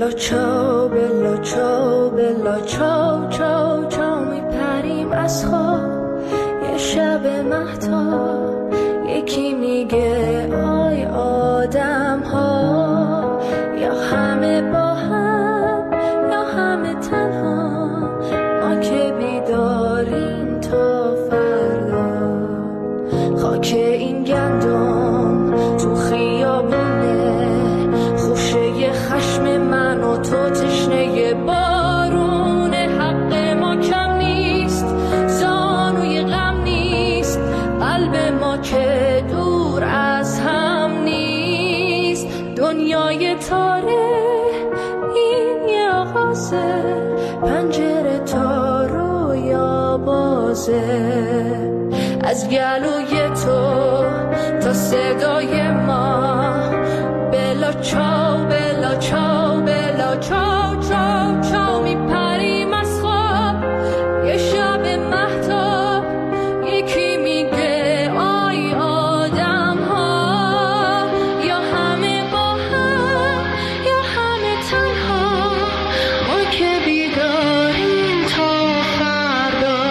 بلا چاو بلا چاو بلا چاو چاو چاو میپریم از خواب یه شب مهتاب یکی میگه آی آدم ها یا همه با هم یا همه تنها ما که بیداریم تا فردا خاک این گندم تو خیابونه خوشه خشم من و تو تشنه بارون حق ما کم نیست زانوی غم نیست قلب ما که دور از هم نیست دنیای تاره این یه آغازه پنجره تا رویا بازه از گلوی تو تا صدای ما بلا چاو بلا چاو بلا چاو چاو چاو میپریم از خواب یه شب مهتاب یکی میگه آی آدم ها یا همه با هم یا همه تنها ما که بیداریم تا فردا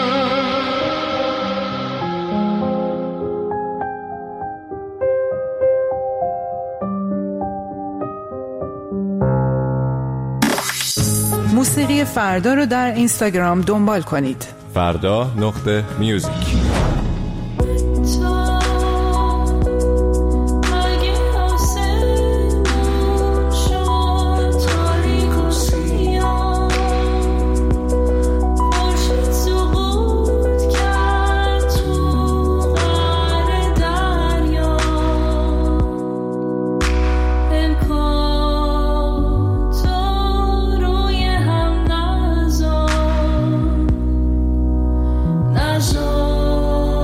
موسیقی فردا رو در اینستاگرام دنبال کنید. فردا.music نزار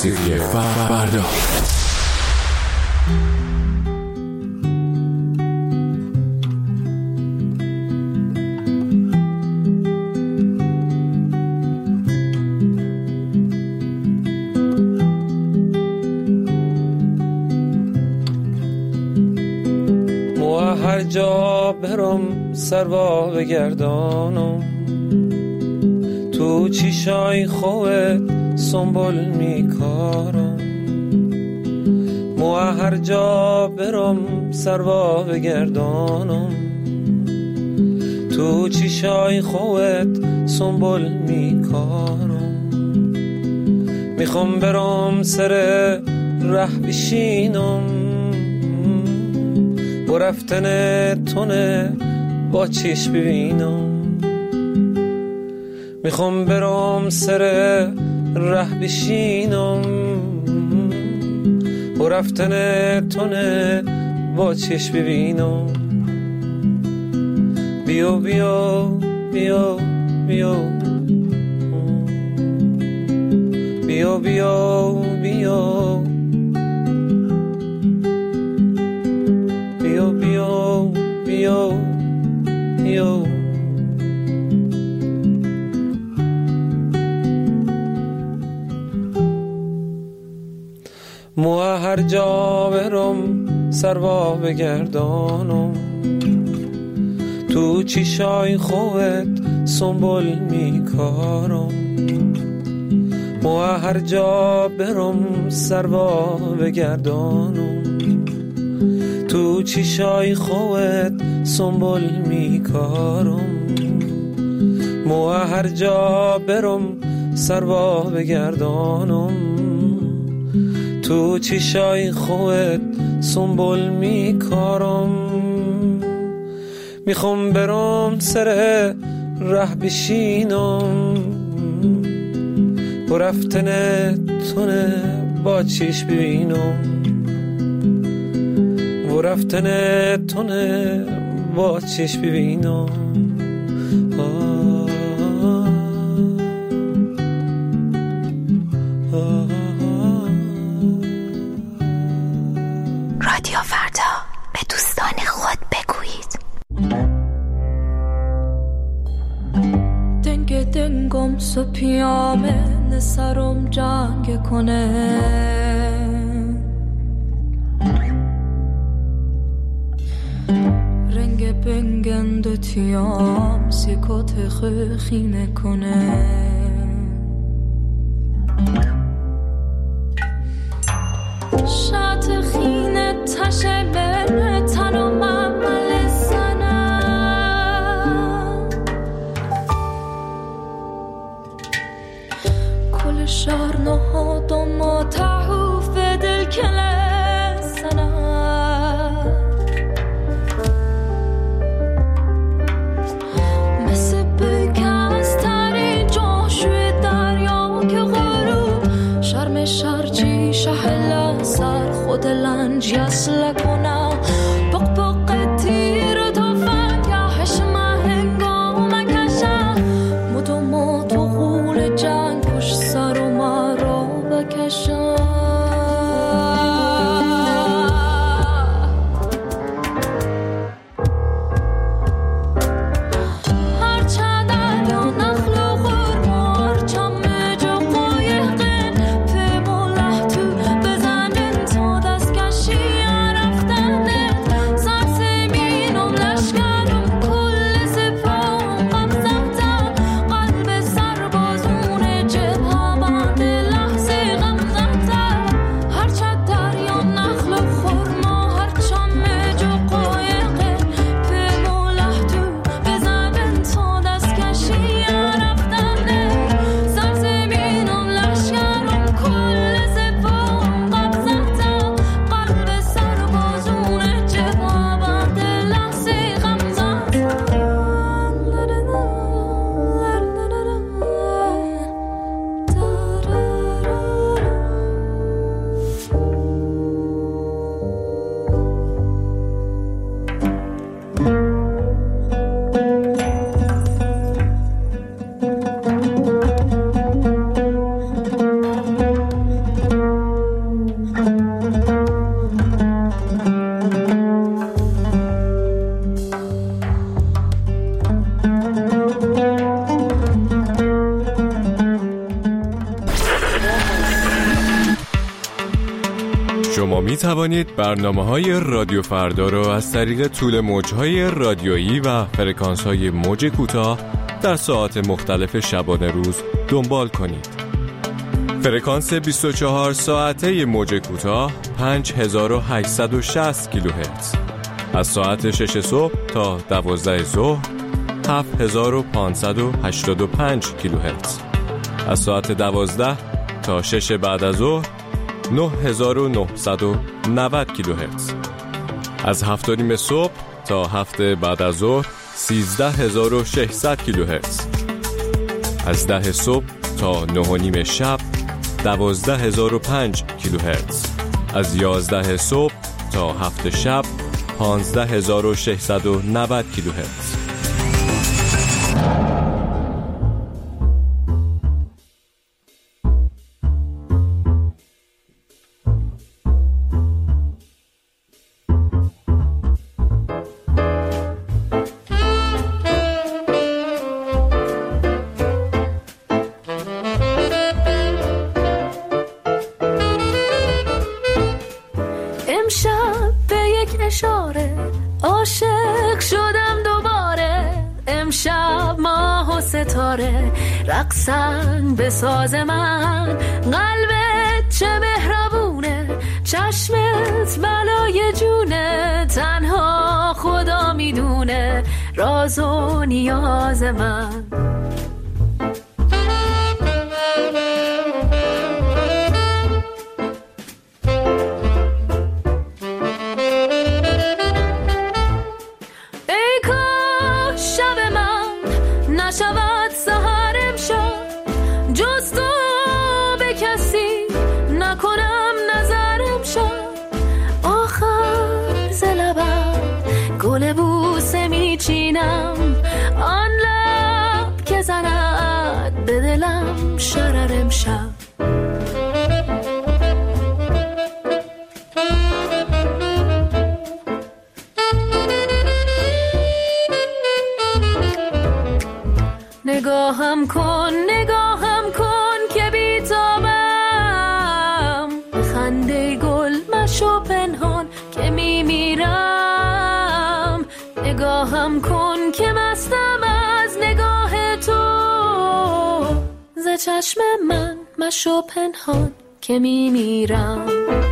موسیقی فردا. هر جا برم سروا بگردانم، تو چیشای خوت سنبول میکارم. مو هر جا برم سروا بگردانم، تو چیشای خوت سنبول میکارم. میخوام برم سر ره بشینم، و رفتن تونه با چشم ببینم. میخوام برم سر ره بشینم، و رفتن تونه با چشم ببینم. بیا بیا بیا بیا بیا بیا بیا بیا بیا بیا. مو هر جا برم سروا بگردانم، تو چیشای خوت سنبول میکارم. مو هر جا برم سروا بگردانم، تو چیشای خوت سنبول میکارم. مو هر جا برم سروا بگردانم، تو چیشای خوت سنبول میکارم. میخوام برم سر ره بشینم، و رفتن تونه با چشم ببینم. و رفتن تونه با چشم ببینم. رادیو فردا، به دوستان خود بگویید. دنگ دنگم سپیامه نسرم جنگ کنه، رنگ بنگند تیام سیکوت خیخینه کنه. شات خینه تشه بره تنم عمل سنم، کل شهر نهادم و تحوف دل کله سنم. مثل بکست تری جاشوی دریا که غروب شرم شرچی شهلا سر خود لنج یسل کنم. بق بق تیر تا فنگهش هنگام کشم، مدو مدو غول جنگ پشت سر و مرا بکشم. شما می توانید برنامه‌های رادیو فردا را از طریق طول موج‌های رادیویی و فرکانس‌های موج کوتاه در ساعات مختلف شبانه روز دنبال کنید. فرکانس 24 ساعته موج کوتاه 5860 کیلوهرتز. از ساعت 6 صبح تا 12 ظهر 7585 کیلوهرتز. از ساعت 12 تا 6 بعد از ظهر 9990 کیلوهرتز. از 7:30 صبح تا 7 بعد از ظهر 13600 کیلوهرتز. از 10 صبح تا 9:30 شب 12005 کیلوهرتز. از 11 صبح تا 7 شب 15690 کیلوهرتز. امشب به یک اشاره عاشق شدم دوباره. امشب ماه و ستاره رقصن به ساز من. قلبت چه مهربونه، چشمت بلای جونه. تنها خدا میدونه راز و نیاز من. نشود سحر امشب جز تو به کسی نکنم نظر امشب. آخر ز لبم گل بوسه میچینم، آن لب که زند به دلم شرر امشب. نگاهم کن که بیتابم. خنده گل مشو پنهان که میمیرم. نگاهم کن که مستم از نگاه تو. ز چشم من مشو پنهان که میمیرم.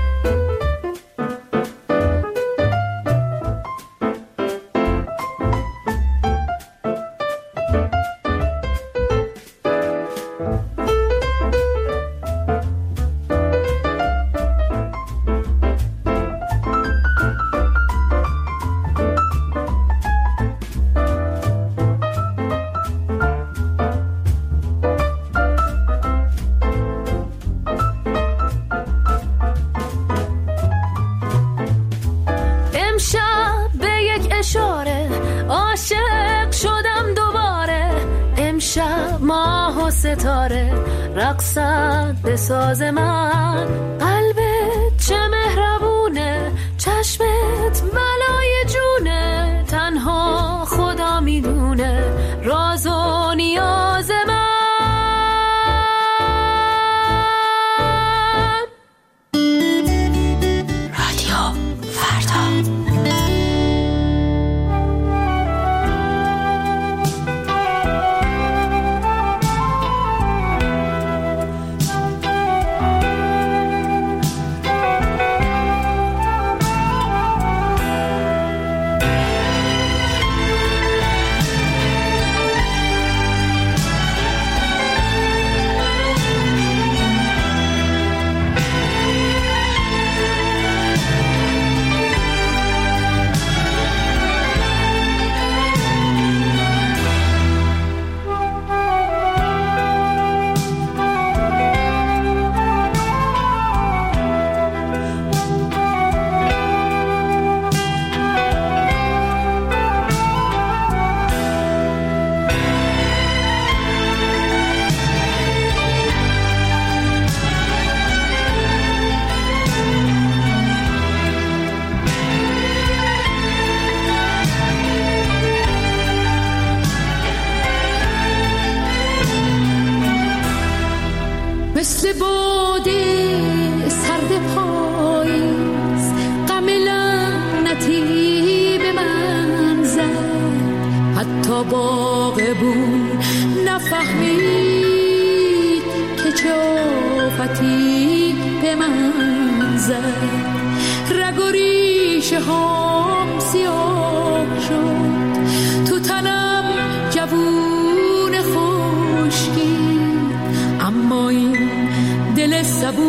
عاشق شدم دوباره. امشب ماه و ستاره رقصد به ساز من. قلبت چه مهربونه، چشمت بلای جونه. تنها خدا میدونه راز و نیاز من. رادیو فردا. مثل باده سرد پایی باغبون نفهمید که چه آفتی به من زد. رگ و ریشه هام سیاه شد، تو تنم جوون خشکی، اما این دل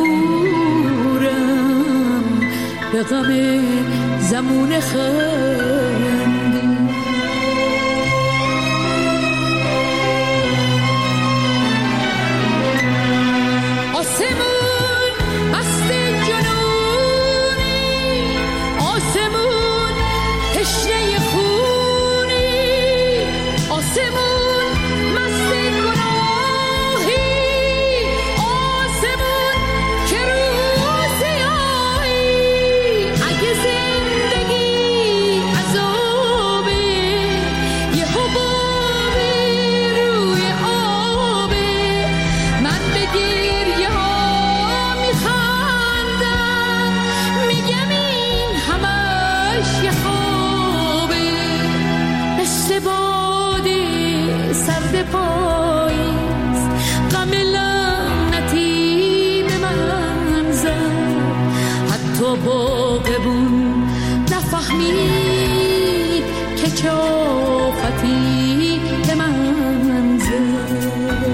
صبورم به غم زمون خندی. باغبون نفهمید که چه آفتی به من زد.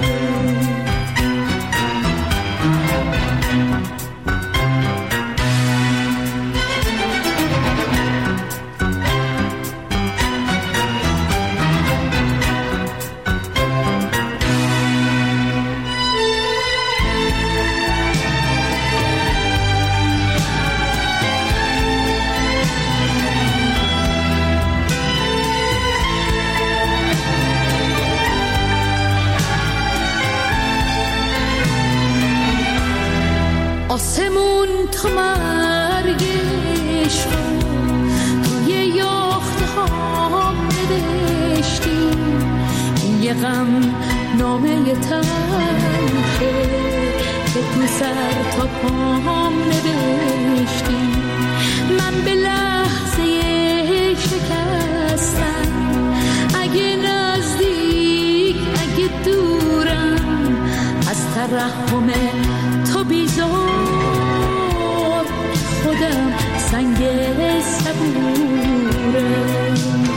آسمون تا مرگش توی یاخته ها نداشتی، این یه غم نامه تلخه که تو سر تا پام نوشتی. من به لحظه شکستم، اگه نزدیک اگه دورم، از ترحم تو بیزار خودم سنگ صبورم.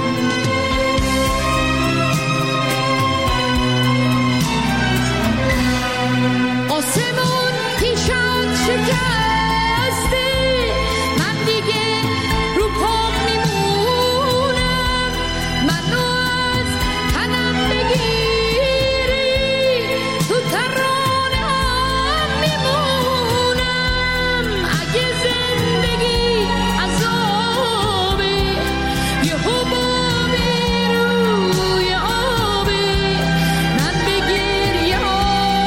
آسمون پیشم شکسته، من دیگه رو پام میمونم، منو از تنم بگیری تو ترانه هم میمونم. اگه زندگی عذابه یه حبابی روی آبه، من به گریه ها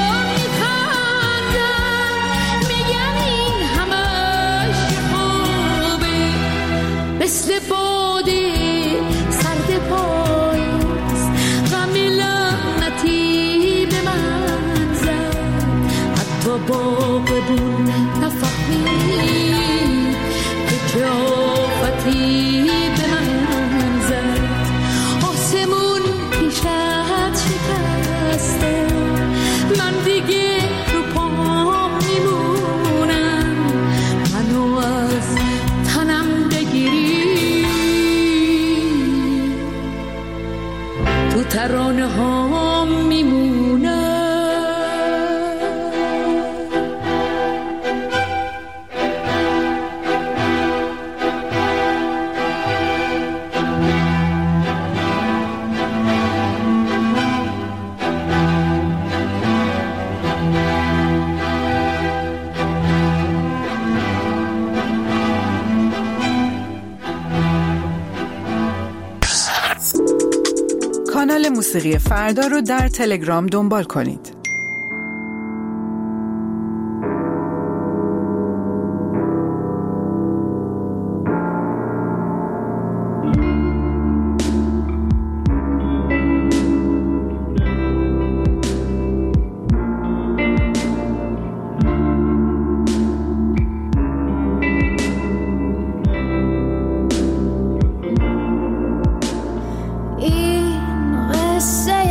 میخندم، میگم این همش خوبه. مثل باده سرد پاییز غم لعنتی به من زد، حتی باغبون نفهمید که چه آفتی به من زد. آسمون پیشت شکسته، من دیگه رو پام میمونم، منو از تنم بگیری تو ترانه ها میمونم. کانال موسیقی فردا رو در تلگرام دنبال کنید. این قصه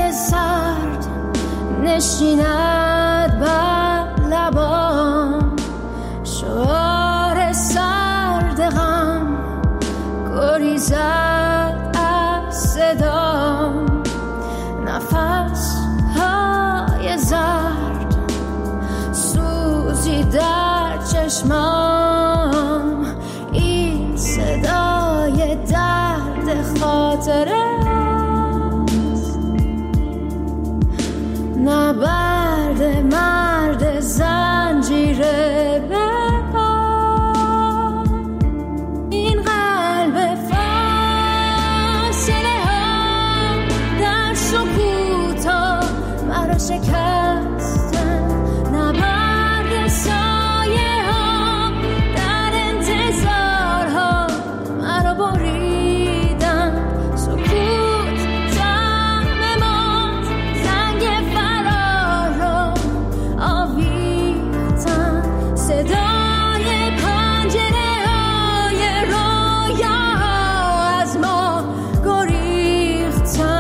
سکوتی در چشمام، این صدای درد خاطره است، نبرد مرد زنجیره به این قلب فاصله ها در سکوتا مرا شکستن، نبرد سایه ها در انتظار ها مرا بریدن، سکوت جمع ماند، زنگ فرار را آویختن، صدای پنجره های رویا از ما گریختن.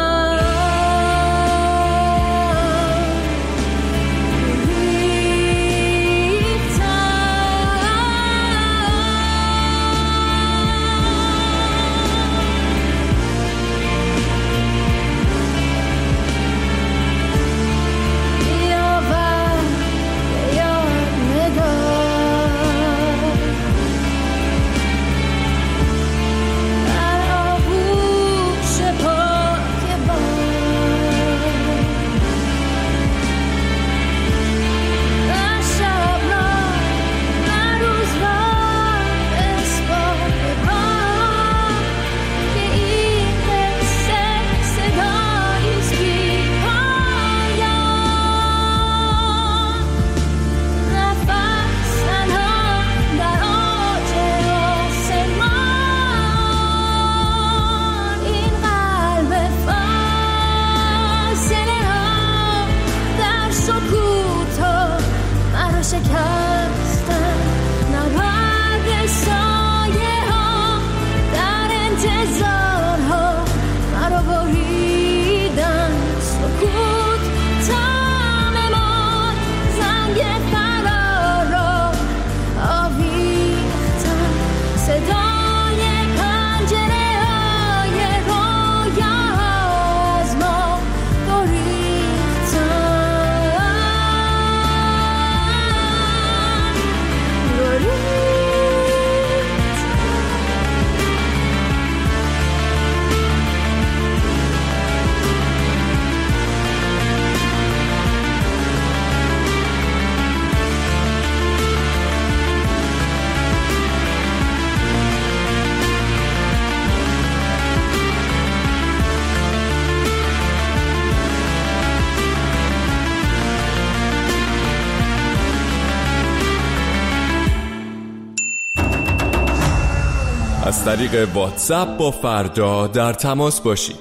از طریق واتساپ با فردا در تماس باشید.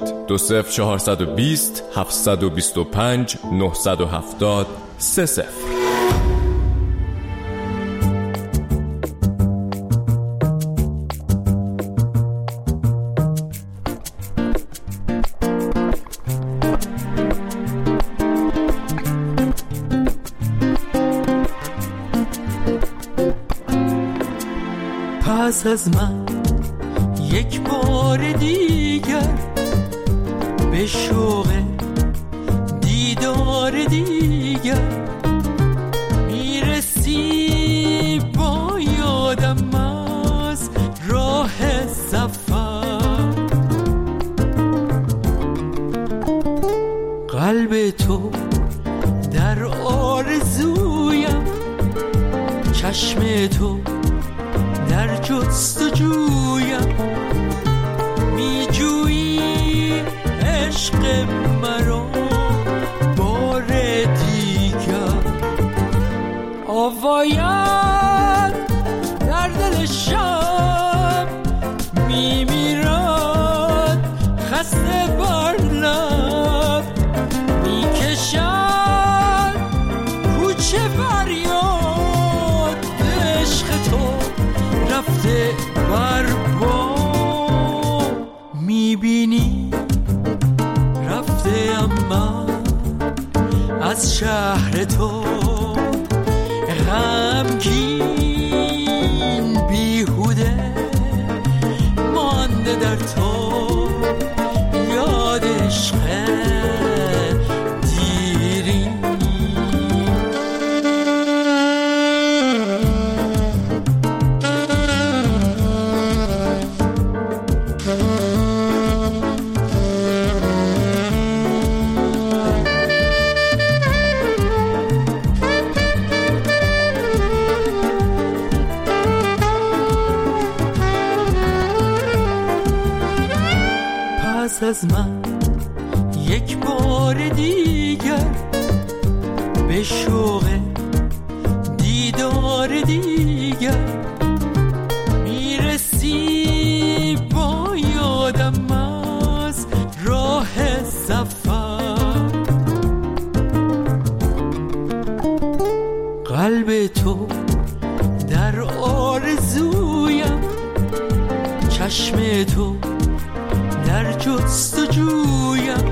20420 725 970 30. پس از من یک بار دیگر به شوق دیدار دیگر میرسی، با یادم از راه سفر، قلب تو در آرزویم، چشم تو در جستجویم، میجویی عشق مرا بار دیگر، آوایم در دل شب میمیرد، خسته بر لب میکشد کوچه فریاد، عشق تو رفته بر باد. پس از من یک بار دیگر به شوق دیدار دیگر میرسی با یادم از راه سفر. قلب تو در آرزویم، چشم تو در جستجویم،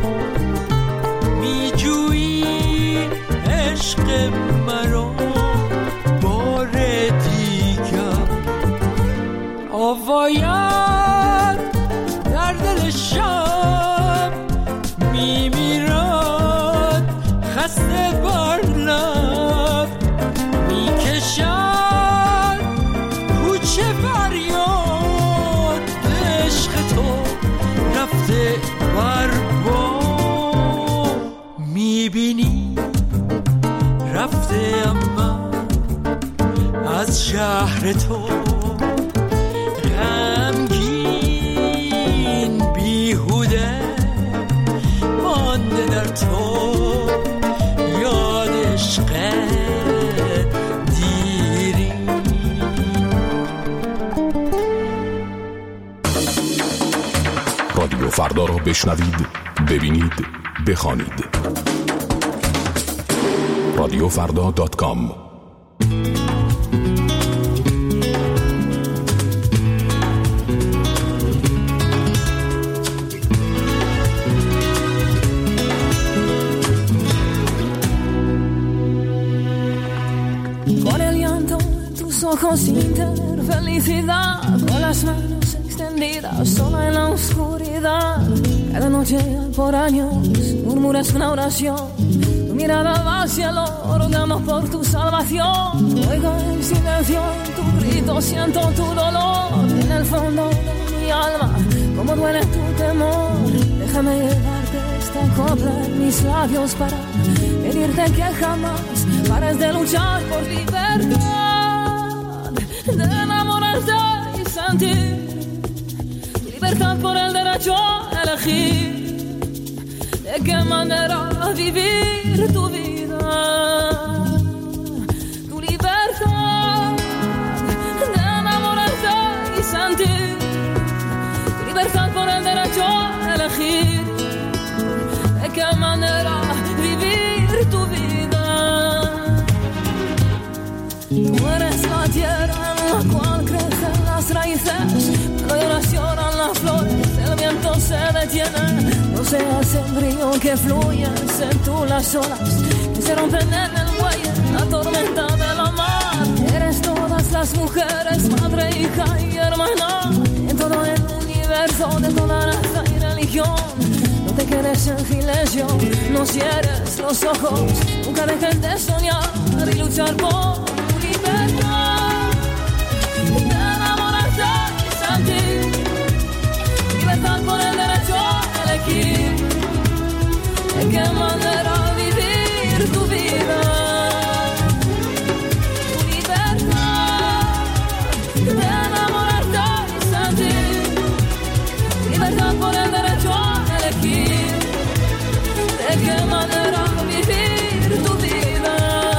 میجویی عشق مرا بار دیگر. آوایم در دل شب میمیرد خسته بر لب، میکشد کوچه فریاد عشق تو رفته بر بام. میبینی رفته اما از شهر تو غمگین بیهوده مانده در تو یاد عشق دیری. رادیو فردا را بشنوید، ببینید، بخوانید. radiofrda.com. Con el llanto en tus ojos sin tener felicidad, con las manos extendidas sola en la oscuridad. Cada noche por años murmuras una oración, tu mirada va al cielo rogando por tu salvación. Oigo el silencio en tu grito, siento tu dolor en el fondo de mi alma, como duele tu temor. Déjame llevarte esta copla en mis labios para pedirte que jamás pares de luchar por libertad, de enamorarte y sentir libertad por el derecho a elegir de qué manera vivir tu vida, tu libertad, de enamorarte y sentir libertad por el derecho a elegir de qué manera vivir tu vida. Tú eres la tierra en la cual crecen las raíces, cuando lloras lloran las flores, el viento se detiene. No seas el río que fluyes en tú las olas que se rompen en el muelle, la tormenta de la mar. Eres todas las mujeres, madre, hija y hermana, en todo el universo, de toda raza y religión. No te quedes en silencio, no cierres los ojos, nunca dejes de soñar y luchar por tu libertad, de enamorarte y sentir libertad por el derecho a elegir de qué manera vivir tu vida, tu libertad, de enamorarte y sentir libertad por el derecho a elegir de qué manera vivir tu vida.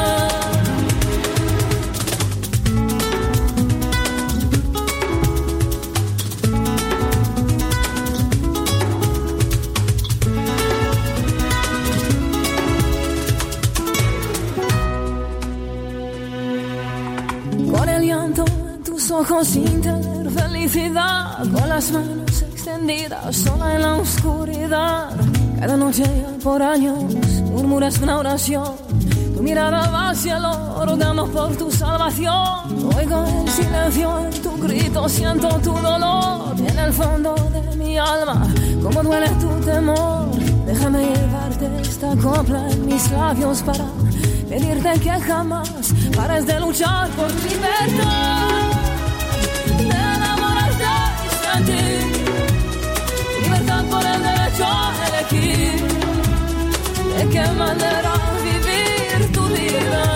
Con el llanto en tus ojos sin tener felicidad, con las manos extendidas sola en la oscuridad. Cada noche por años murmuras una oración, tu mirada va al cielo rogando por tu salvación. Oigo el silencio en tu grito, siento tu dolor en el fondo de mi alma, como duele tu temor. Déjame llevarte esta copla en mis labios para pedirte que jamás pares de luchar por tu libertad, de enamorarte y sentir libertad por el derecho a elegir de qué manera vivir tu vida,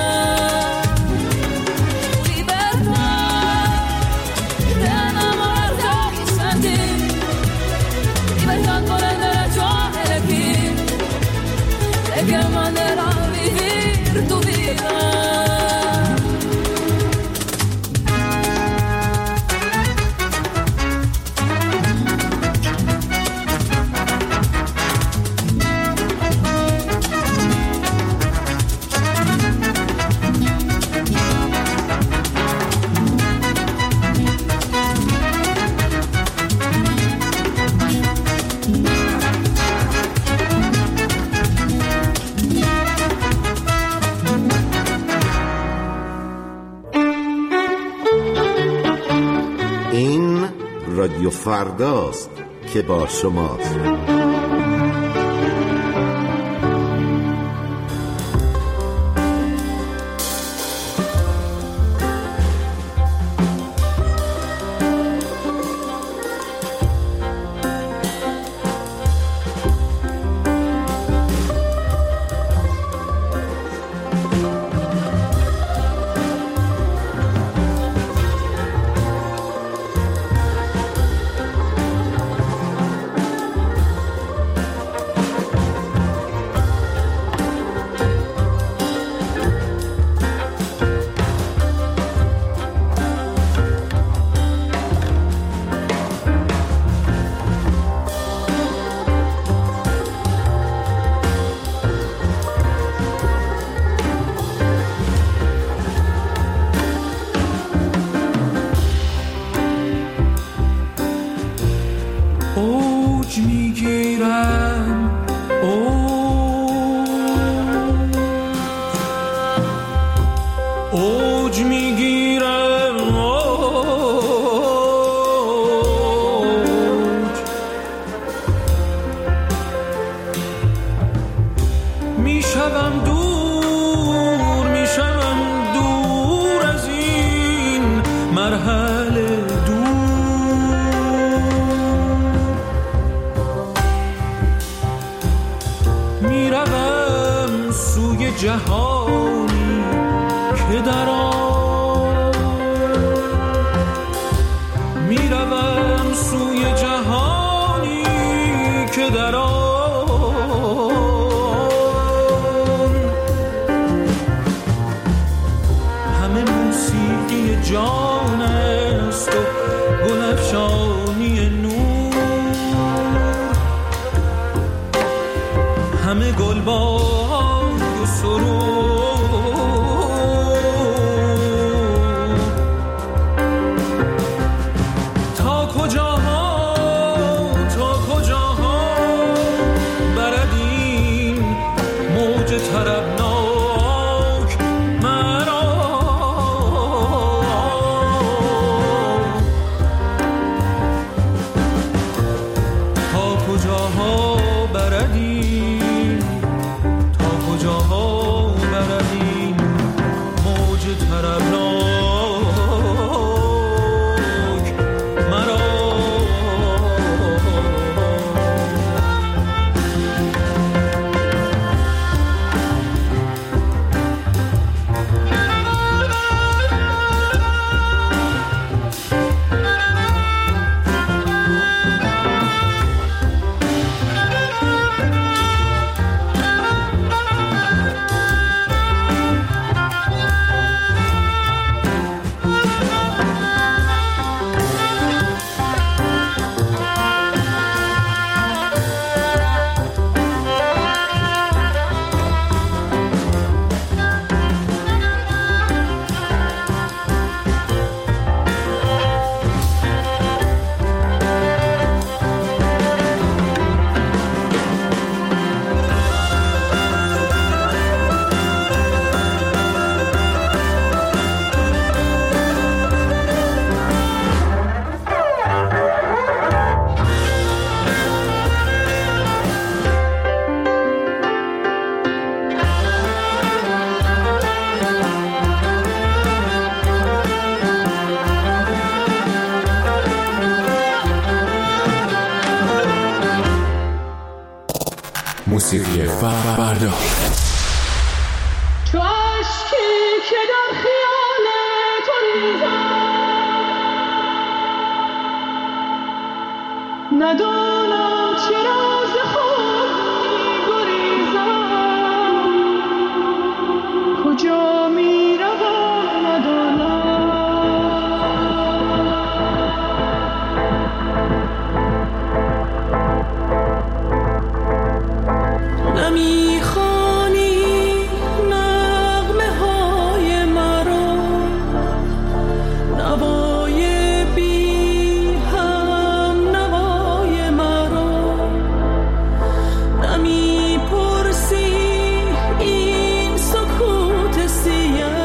tu libertad, de enamorarte y sentir libertad por el derecho رادیو فرداست که با شماست. اوج میگیرم اوج میگیرم اوج میشوم دور از این مرحله میروم سوی جهانی که در آن میروم سوی جهانی که در آن همه موسیقی جان است و گلفشانی نور، همه گلبانگ و سرود، تا کجاها برد این موج طربناک مرا، تا کجاها برد این، تا کجاها برد این موج طربناک مرا. موسیقی فردا. چو اشکی که در خیال تو ریزم، ندانم چرا ز خود می‌گریزم، کجا می‌روم ندانم. نمیخوانی نغمه های مرا، نوای بی هم نوای مرا، نمیپرسی این سکوت سیاه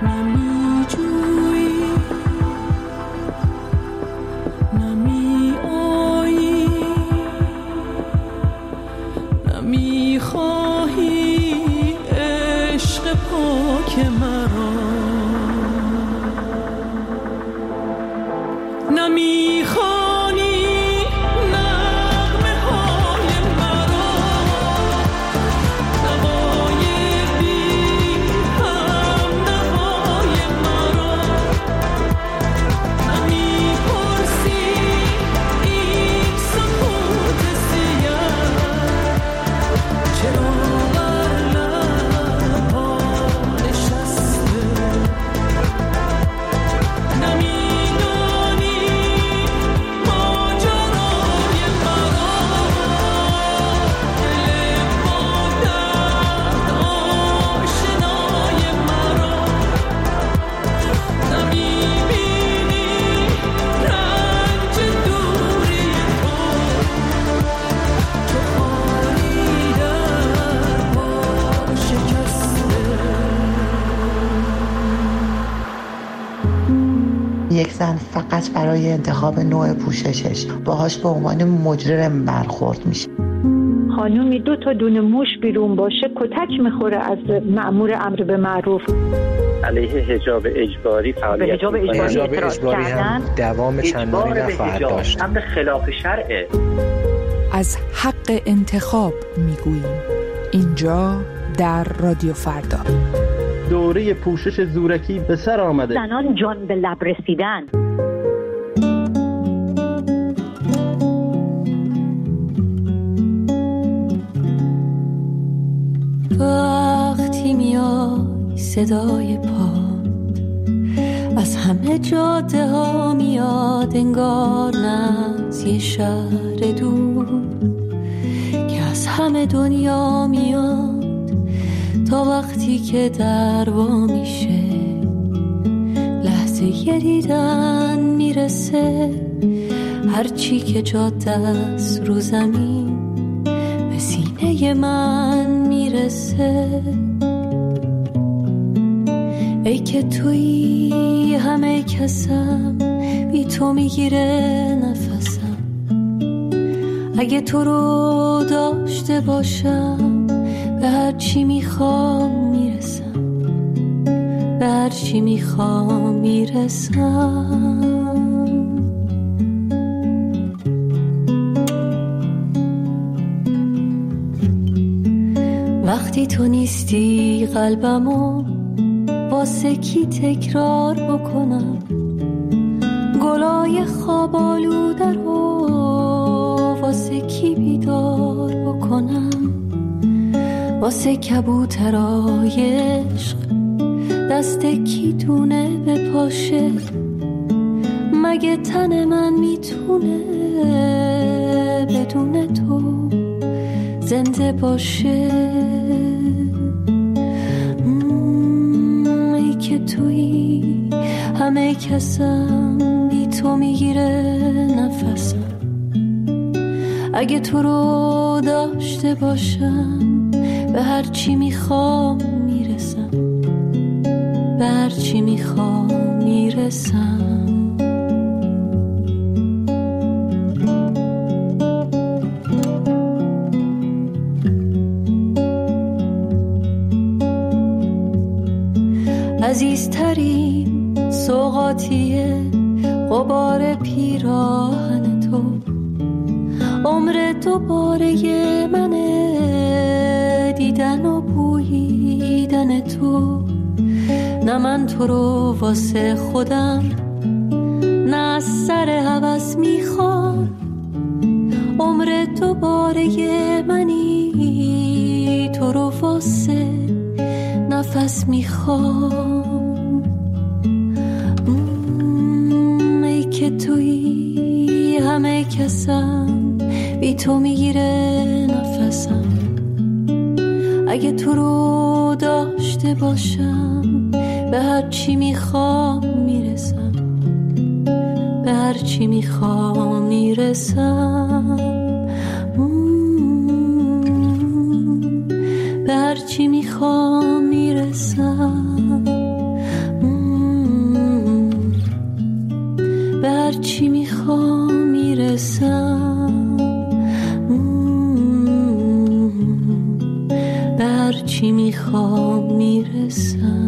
یک زن فقط برای انتخاب نوع پوششش باهاش به عنوان مجرم برخورد میشه. خانومی 2 تا دونه موش بیرون باشه کتک میخوره از مأمور امر به معروف. علیه حجاب اجباری فعالیت حجاب اجباری هم دوام چندانی نخواهد داشت. امر خلاف شرعه. از حق انتخاب میگوییم اینجا در رادیو فردا. دوره پوشش زورکی به سر آمده. زنان جان به لب رسیدن. وقتی میای صدای پاد از همه جاده ها میاد، انگار نه از یه شهر دور که از همه دنیا میاد، تا وقتی که در وا میشه لحظه یه دیدن میرسه، هرچی که جاده است رو زمین به سینه من میرسه. ای که تویی همه کسم، بی تو میگیره نفسم، اگه تو رو داشته باشم به هر چی میخوام میرسم، به هر چی میخوام میرسم. وقتی تو نیستی قلبمو واسه کی تکرار بکنم، گلای خواب آلوده رو واسه کی بیدار بکنم، واسه کبوترای عشق دست کی دونه به پاشه، مگه تن من میتونه بدون تو زنده باشه. ای که تویی همه کسم، بی تو میگیره نفسم، اگه تو رو داشته باشم به هر چی میخوام میرسم، به هر چی میخوام میرسم. عزیزترین سوغاتیه غبار پیراهن تو، عمر دوباره منه دیدن و بوییدن تو. نه من تو رو واسه خودم، نه از سر هوس میخوام، عمر دوباره منی تو رو واسه نفس میخوام. ای که تویی همه کسم، بی تو میگیره نفسم، اگه تو رو داشته باشم به هر چی میخوام میرسم، به هر چی میخوام میرسم، به هر چی میخوام میرسم، میخوام میرسم.